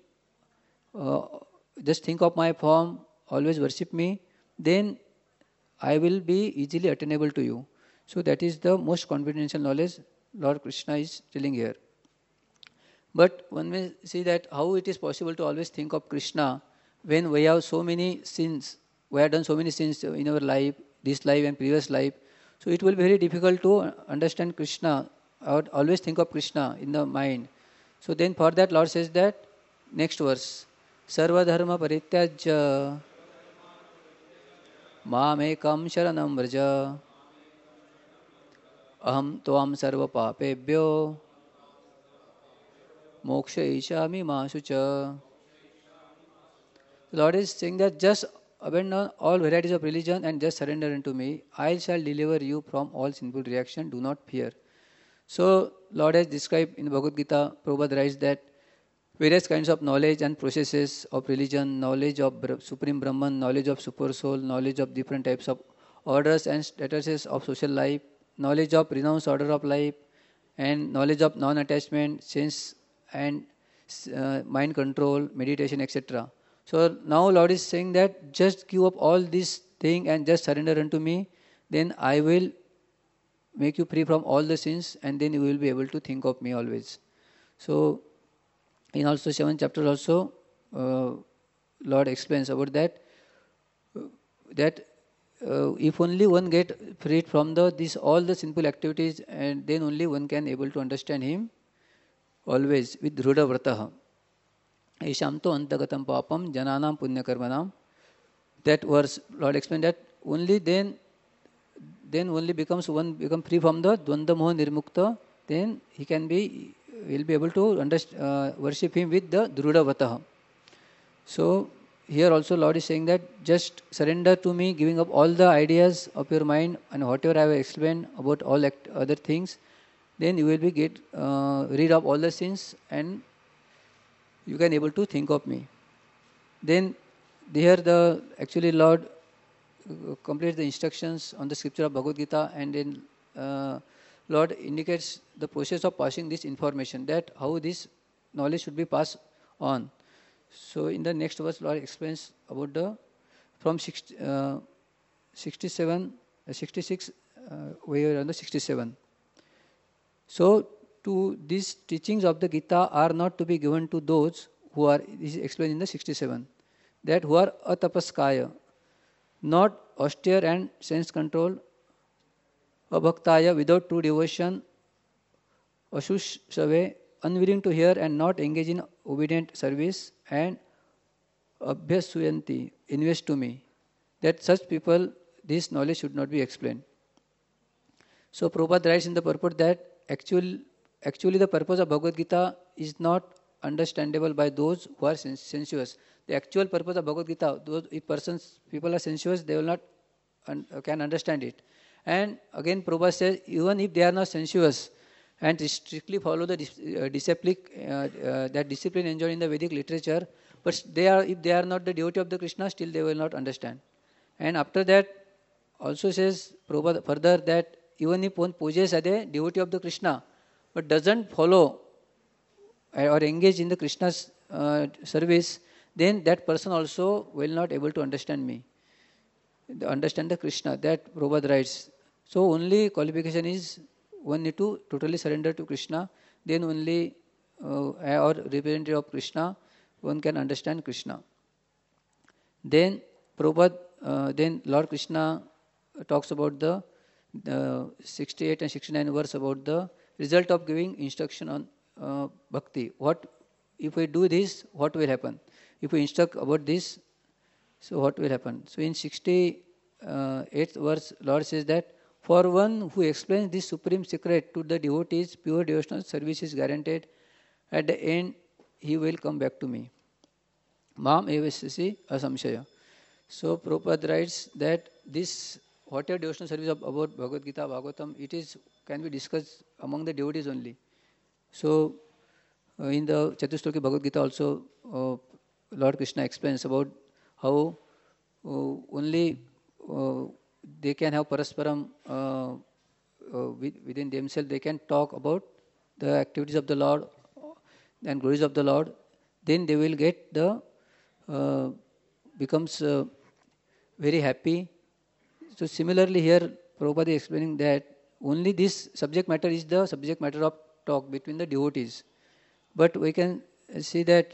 just think of my form, always worship me, then I will be easily attainable to you. So that is the most confidential knowledge Lord Krishna is telling here. But one may see that how it is possible to always think of Krishna when we have so many sins. We have done so many sins in our life, this life and previous life. So it will be very difficult to understand Krishna or always think of Krishna in the mind. So then for that Lord says that, next verse, Sarva dharma parityajya Mamekam sharanam vraja Aham tvam sarva papebhyo Moksha ishami masucha. The Lord is saying that just abandon all varieties of religion and just surrender unto me. I shall deliver you from all sinful reaction. Do not fear. So, Lord has described in Bhagavad Gita, Prabhupada writes that various kinds of knowledge and processes of religion, knowledge of Supreme Brahman, knowledge of Super Soul, knowledge of different types of orders and statuses of social life, knowledge of renounced order of life, and knowledge of non-attachment, sense and mind control, meditation, etc. So now Lord is saying that just give up all these things and just surrender unto me, then I will make you free from all the sins, and then you will be able to think of me always. So in also 7th chapter also, Lord explains about that, if only one get freed from these all the sinful activities, and then only one can able to understand him always with Drudha Vrataha. Ishamto antagatam papam jananam punyakarmanam. That verse, Lord explained that only then only become free from the Dvanda Moha Nirmukta, then he will be able to worship him with the Drudha Vrataha. So here also Lord is saying that just surrender to me, giving up all the ideas of your mind and whatever I have explained about all other things, then you will be rid of all the sins and you can able to think of me. Then here actually Lord completes the instructions on the scripture of Bhagavad Gita, and then Lord indicates the process of passing this information, that how this knowledge should be passed on. So in the next verse, Lord explains about from 66, we are on the 67. So to these teachings of the Gita are not to be given to those who are, this is explained in the 67, that who are atapaskaya, not austere and sense control, abhaktaya, without true devotion, ashushave, unwilling to hear and not engage in obedient service, and abhyasuyanti, invest to me, that such people, this knowledge should not be explained. So Prabhupada writes in the purport that actually the purpose of Bhagavad Gita is not understandable by those who are sensuous. The actual purpose of Bhagavad Gita, if people are sensuous, they will not can understand it. And again Prabhupada says, even if they are not sensuous and strictly follow the discipline enjoyed in the Vedic literature, but if they are not the devotee of the Krishna, still they will not understand. And after that also says Prabhupada further that even if one poses as a devotee of the Krishna but doesn't follow or engage in the Krishna's service, then that person also will not able to understand me, understand the Krishna. That Prabhupada writes. So only qualification is one need to totally surrender to Krishna, then only or representative of Krishna, one can understand Krishna. Then Prabhupada, then Lord Krishna talks about the 68 and 69 verse about the result of giving instruction on bhakti. What if we do this? What will happen? If we instruct about this, so what will happen? So in 68th verse, Lord says that for one who explains this supreme secret to the devotees, pure devotional service is guaranteed. At the end, he will come back to me. Mam evasasi asamshaya. So Prabhupada writes that this whatever devotional service about Bhagavad Gita, Bhagavatam, can be discussed among the devotees only. So in the Chatusloki Bhagavad Gita also, Lord Krishna explains about how only they can have parasparam within themselves, they can talk about the activities of the Lord and glories of the Lord, then they will get becomes very happy. So similarly here Prabhupada is explaining that only this subject matter is the subject matter of talk between the devotees. But we can see that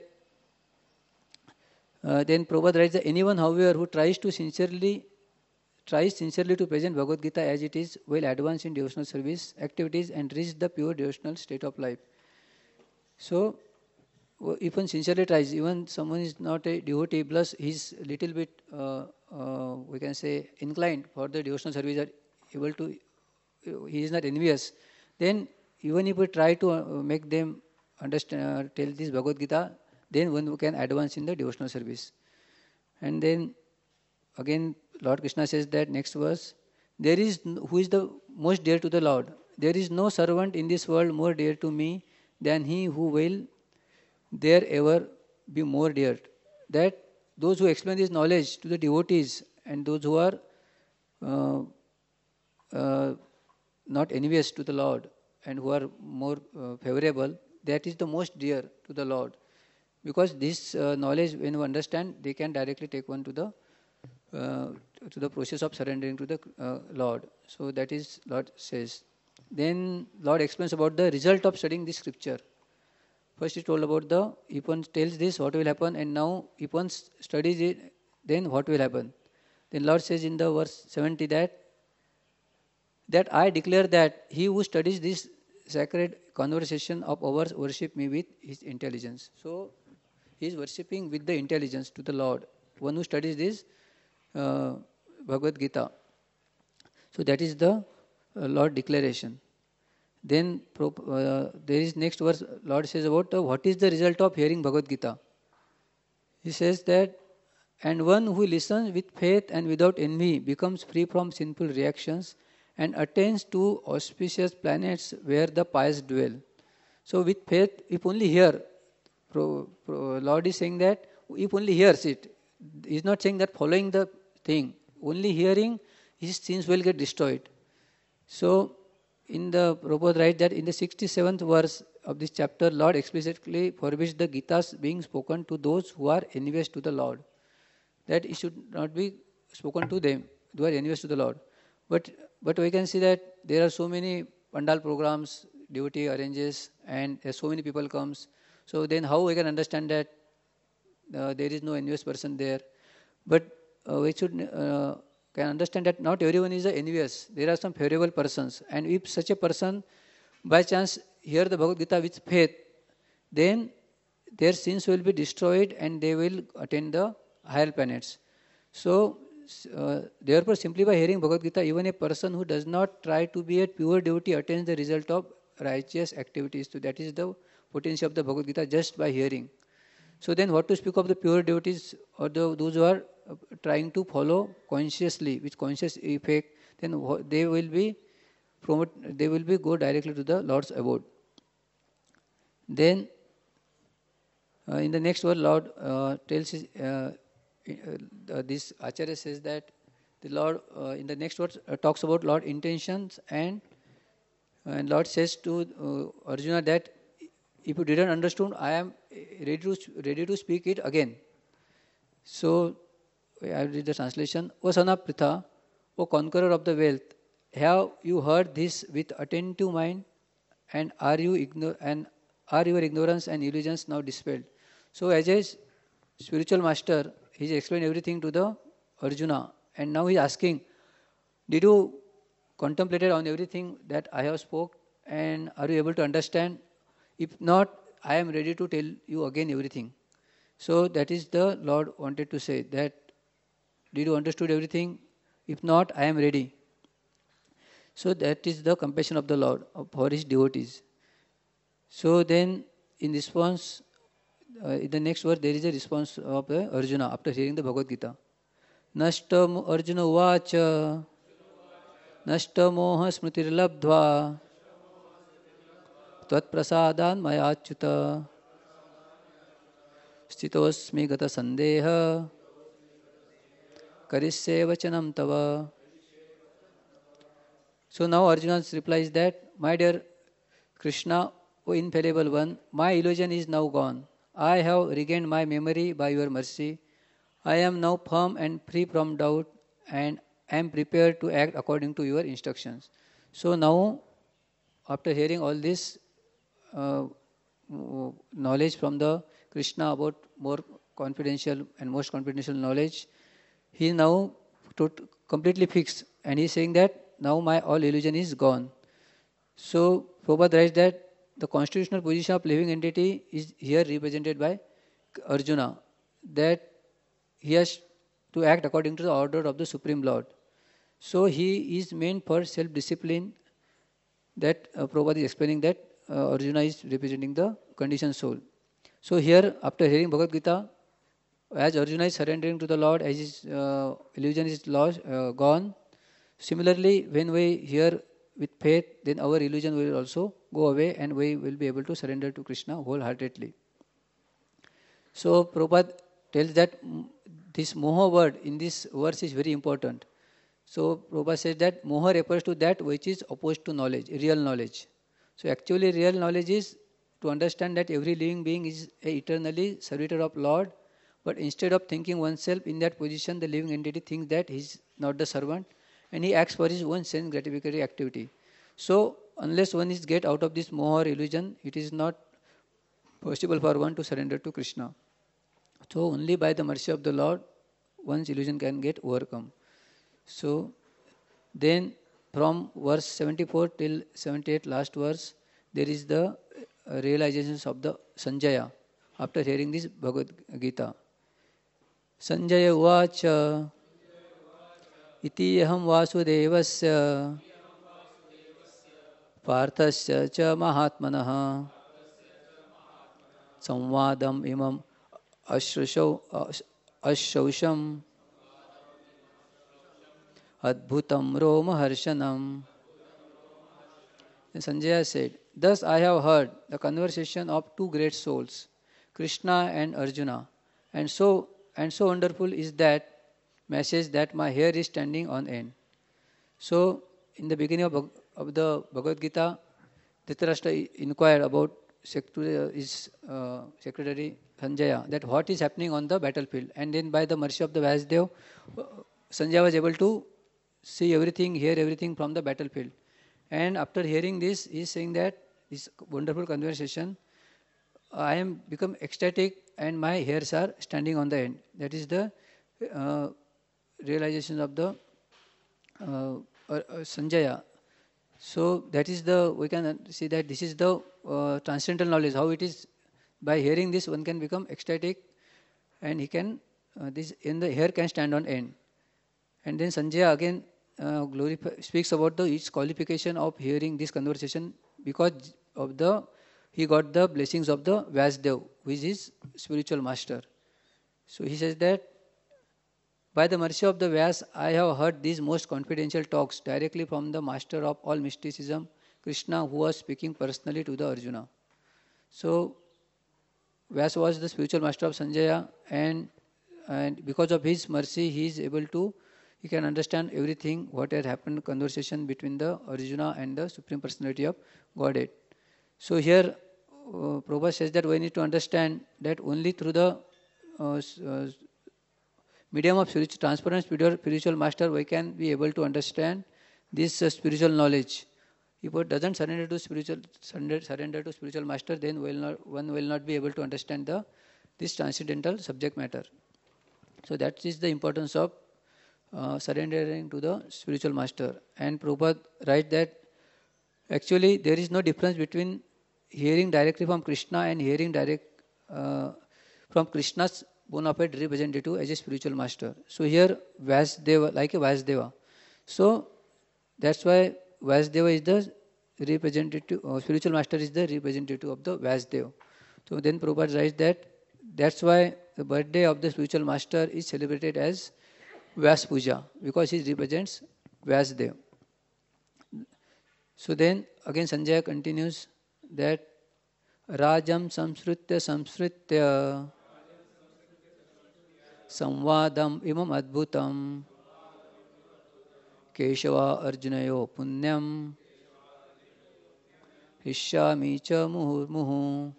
then Prabhupada writes that anyone, however, who tries sincerely to present Bhagavad Gita as it is, will advance in devotional service activities and reach the pure devotional state of life. So if one sincerely tries, even someone is not a devotee, plus he's little bit, we can say, inclined for the devotional service, he is not envious, then even if we try to make them understand, tell this Bhagavad Gita, then one can advance in the devotional service. And then again Lord Krishna says that next verse, there is who is the most dear to the Lord. There is no servant in this world more dear to me than he who will there ever be more dear. That those who explain this knowledge to the devotees and those who are uh, uh, not envious to the Lord and who are more favorable, that is the most dear to the Lord. Because this knowledge, when you understand, they can directly take one uh, to the process of surrendering to the Lord. So that is Lord says. Then Lord explains about the result of studying this scripture. First he told about if one tells this, what will happen, and now if one studies it, then what will happen. Then Lord says in the verse 70 that I declare that he who studies this sacred conversation of ours worship me with his intelligence. So he is worshipping with the intelligence to the Lord. One who studies this Bhagavad Gita. So that is the Lord declaration. Then there is next verse, Lord says about what is the result of hearing Bhagavad Gita. He says that, and one who listens with faith and without envy becomes free from sinful reactions and attains to auspicious planets where the pious dwell. So with faith, if only hear, Lord is saying that if only hears it, he is not saying that following the thing, only hearing, his sins will get destroyed. So in the Prabhupada writes that in the 67th verse of this chapter, Lord explicitly forbids the Gita's being spoken to those who are envious to the Lord. That it should not be spoken to them who are envious to the Lord. But we can see that there are so many pandal programs, devotee arranges, and so many people comes. So then how we can understand that there is no envious person there? But we should can understand that not everyone is envious. There are some favorable persons. And if such a person by chance hear the Bhagavad Gita with faith, then their sins will be destroyed and they will attain the higher planets. So therefore, simply by hearing Bhagavad Gita, even a person who does not try to be a pure devotee attains the result of righteous activities. So that is the potential of the Bhagavad Gita just by hearing. So then what to speak of the pure devotees or those who are trying to follow consciously, with conscious effect, then they will be go directly to the Lord's abode. Then in the next word, Lord tells this Acharya says that the Lord in the next word talks about Lord intentions and Lord says to Arjuna that if you didn't understand, I am ready to speak it again. So I read the translation. O son of Pritha, O conqueror of the wealth, have you heard this with attentive mind, and are your ignorance and illusions now dispelled? So as a spiritual master, he explained everything to the Arjuna, and now he is asking, did you contemplated on everything that I have spoke, and are you able to understand? If not, I am ready to tell you again everything. So that is the Lord wanted to say that, did you understood everything? If not, I am ready. So that is the compassion of the Lord for his devotees. So then in response, in the next verse there is a response of Arjuna after hearing the Bhagavad Gita. Nashta Arjuna uvacha Nashta moha smritirlabdva Tvat prasadan maya achyuta Sthitosmi gata sandeha Karisye vachanam tava. So now Arjuna replies that, my dear Krishna, O infallible one, my illusion is now gone. I have regained my memory by your mercy. I am now firm and free from doubt and am prepared to act according to your instructions. So now, after hearing all this knowledge from the Krishna about more confidential and most confidential knowledge, he is now completely fixed, and he is saying that now my all illusion is gone. So Prabhupada writes that the constitutional position of living entity is here represented by Arjuna, that he has to act according to the order of the Supreme Lord. So he is meant for self-discipline. That Prabhupada is explaining that Arjuna is representing the conditioned soul. So here, after hearing Bhagavad Gita, As Arjuna is surrendering to the Lord, as his illusion is lost, gone. Similarly, when we hear with faith, then our illusion will also go away and we will be able to surrender to Krishna wholeheartedly. So Prabhupada tells that this moha word in this verse is very important. So Prabhupada says that moha refers to that which is opposed to knowledge, real knowledge. So actually real knowledge is to understand that every living being is eternally servitor of Lord, but instead of thinking oneself in that position, the living entity thinks that he is not the servant and he acts for his own sense gratificatory activity. So unless one is get out of this moha or illusion, it is not possible for one to surrender to Krishna. So only by the mercy of the Lord, one's illusion can get overcome. So then from verse 74 till 78, last verse, there is the realizations of the Sanjaya after hearing this Bhagavad Gita. Sanjaya uvacha iti aham vasudevasya parthasya cha mahatmanah samvadam imam ashausham adbhutam romaharshanam. And Sanjaya said, thus I have heard the conversation of two great souls, Krishna and Arjuna, and so wonderful is that message that my hair is standing on end. So in the beginning of the Bhagavad Gita, Dhritarashtra inquired about his secretary Sanjaya that what is happening on the battlefield, and then by the mercy of the Vasudev, Sanjaya was able to see everything, hear everything from the battlefield. And after hearing this, he is saying that this wonderful conversation, I am become ecstatic and my hairs are standing on the end. That is the realization of the Sanjaya. So that is we can see that this is the transcendental knowledge, how it is. By hearing this, one can become ecstatic and he can, the hair can stand on end. And then Sanjaya again speaks about its qualification of hearing this conversation because of he got the blessings of the Vasudev, who is his spiritual master. So he says that by the mercy of the Vyas, I have heard these most confidential talks directly from the master of all mysticism, Krishna, who was speaking personally to the Arjuna. So Vyas was the spiritual master of Sanjaya, and because of his mercy, he can understand everything what had happened, conversation between the Arjuna and the Supreme Personality of Godhead. So here Prabhupada says that we need to understand that only through the medium of transparent spiritual master we can be able to understand this spiritual knowledge. If one doesn't surrender to spiritual master, then one will not be able to understand this transcendental subject matter. So that is the importance of surrendering to the spiritual master. And Prabhupada writes that actually there is no difference between hearing directly from Krishna and hearing direct from Krishna's bona fide representative as a spiritual master. So here Vasudeva, like a Vasudeva. So that's why Vasudeva is the representative, spiritual master is the representative of the Vasudeva. So then Prabhupada writes that's why the birthday of the spiritual master is celebrated as Vyas Puja, because he represents Vasudeva. So then again Sanjaya continues that Rajam samsritya samvadam imam adbhutam Keshava Arjunayo punyam hishyami cha muhu.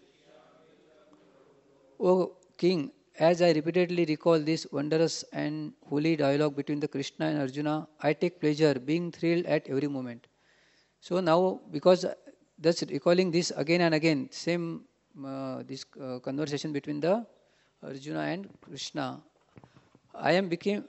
O King, as I repeatedly recall this wondrous and holy dialogue between the Krishna and Arjuna, I take pleasure being thrilled at every moment. So now, because thus recalling this again and again, same this conversation between the Arjuna and Krishna, I am getting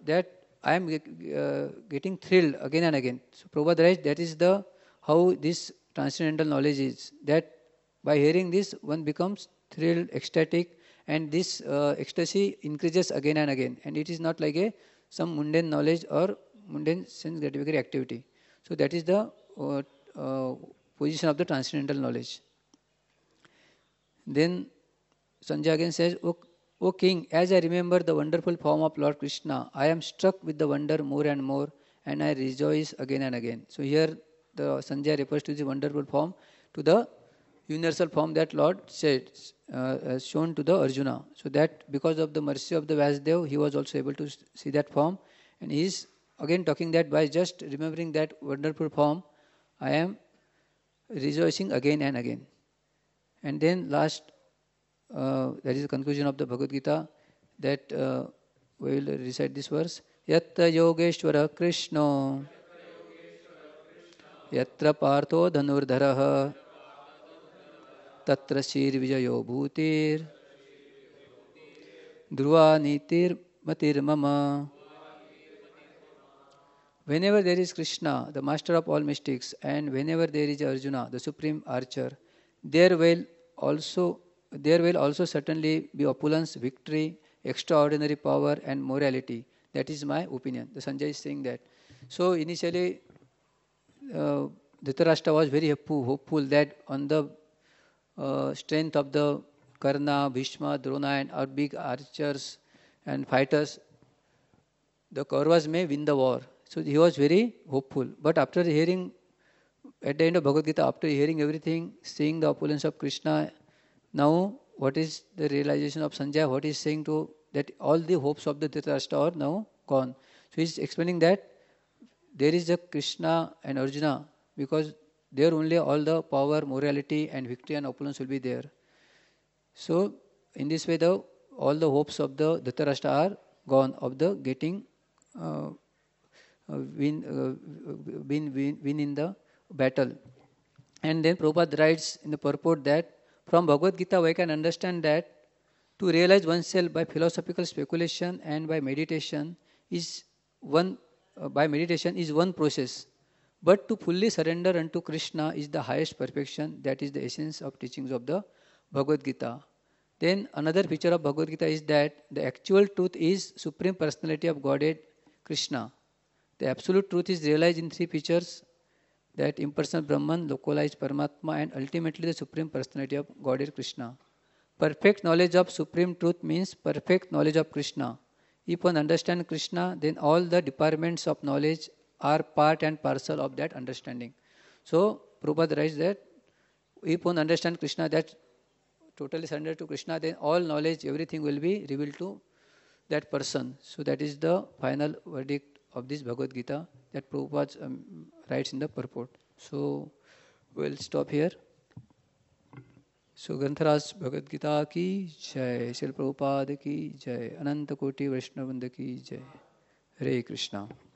thrilled again and again. So Prabhupada writes that is how this transcendental knowledge is. That by hearing this, one becomes thrilled, ecstatic, and this ecstasy increases again and again. And it is not like some mundane knowledge or mundane sense gratificatory activity. So that is the position of the transcendental knowledge. Then Sanjaya again says, O king, as I remember the wonderful form of Lord Krishna, I am struck with the wonder more and more, and I rejoice again and again. So here the Sanjay refers to the wonderful form, to the universal form that Lord said, shown to the Arjuna. So that because of the mercy of the Vasudev, he was also able to see that form, and he is again talking that by just remembering that wonderful form, I am rejoicing again and again. And then last, that is the conclusion of the Bhagavad Gita, that we will recite this verse. Yatta Yogeshwara Krishna Yatra Partho Dhanurdharaha Tatra Shir Vijayo Bhutir Dhruva Nitir Matir Mama. Whenever there is Krishna, the master of all mystics, and whenever there is Arjuna, the supreme archer, there will also certainly be opulence, victory, extraordinary power, and morality. That is my opinion. The Sanjay is saying that. So initially, Dhritarashtra was very hopeful that on the strength of the Karna, Bhishma, Drona, and our big archers and fighters, the Kauravas may win the war. So he was very hopeful. But after hearing, at the end of Bhagavad Gita, after hearing everything, seeing the opulence of Krishna, now what is the realization of Sanjay? What is saying to that all the hopes of the Dhritarashtra are now gone. So he is explaining that there is a Krishna and Arjuna, because there only all the power, morality, and victory and opulence will be there. So in this way, all the hopes of the Dhritarashtra are gone of the getting win in the battle. And then Prabhupada writes in the purport that from Bhagavad Gita we can understand that to realize oneself by philosophical speculation and by meditation is one process. But to fully surrender unto Krishna is the highest perfection. That is the essence of teachings of the Bhagavad Gita. Then another feature of Bhagavad Gita is that the actual truth is Supreme Personality of Godhead, Krishna. The absolute truth is realized in three features, that impersonal Brahman, localized Paramatma, and ultimately the Supreme Personality of Godhead, Krishna. Perfect knowledge of Supreme Truth means perfect knowledge of Krishna. If one understands Krishna, then all the departments of knowledge are part and parcel of that understanding. So Prabhupada writes that if one understands Krishna, that totally surrender to Krishna, then all knowledge, everything will be revealed to that person. So that is the final verdict of this Bhagavad Gita that Prabhupada writes in the purport. So we'll stop here. So Grantaraj Bhagavad Gita ki jai, Srila Prabhupada ki jai, Ananta Koti Vaishnavanda ki jai. Hare Krishna.